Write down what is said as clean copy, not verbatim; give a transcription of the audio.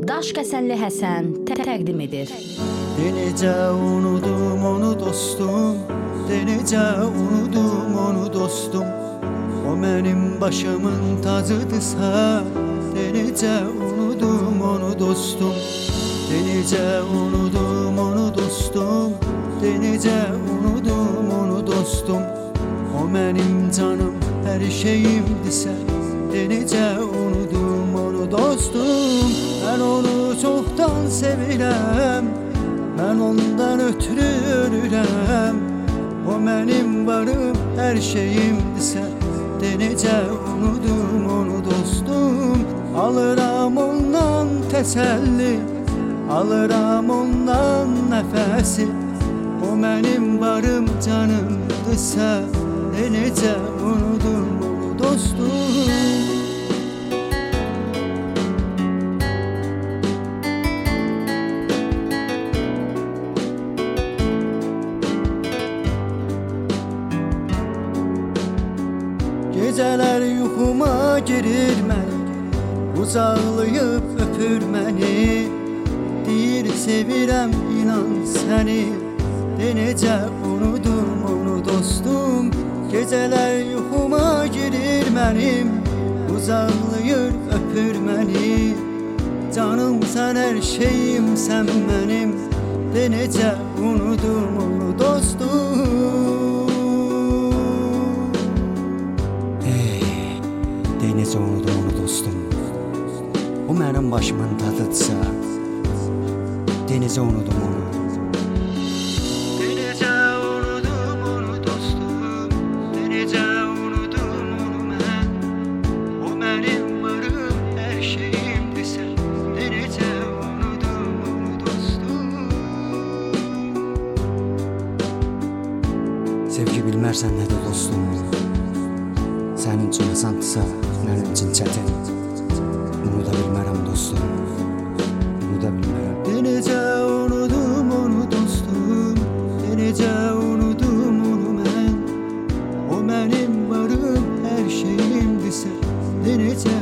Daşkəsənli Həsən təqdim edir. Necə unudum onu dostum, necə unudum onu dostum. O mənim başımın tacıdırsa, necə unudum onu dostum. Necə unudum onu dostum, necə unudum onu dostum. O mənim canım, hər şeyimdirsə, necə unudum onu dostum. Mən onu çoxdan sevirəm, mən ondan ötürü ölürəm. O mənim varım, hər şeyimdirsə, necə unudum onu dostum. Alıram ondan təsəlli, alıram ondan nəfəsi. O mənim varım, canımdırsa, necə unudum onu dostum. Gecələr yuxuma girir məni, qucaqlayıb öpür məni. Deyir sevirəm inan səni, necə unudum onu dostum. Gecələr yuxuma girir mənim, qucaqlayır öpür məni. Canım sən, hər şeyim sən mənim, necə unudum onu dostum. Necə unudum onu dostum. O mənim başımın tadıdsa, necə unudum onu. Necə unudum onu dostum, necə unudum onu mən. O mənim varım, hər şeyimdirsə, necə unudum onu dostum. Sevgi bilmərsən nədir dostum. Sənin üçün asandısa, mənim üçün çətin. Unuda bilmərəm dostum, unuda bilmərəm. Necə unudum onu dostum, necə unudum onu mən. O mənim varım, hər şeyimdirsə, necə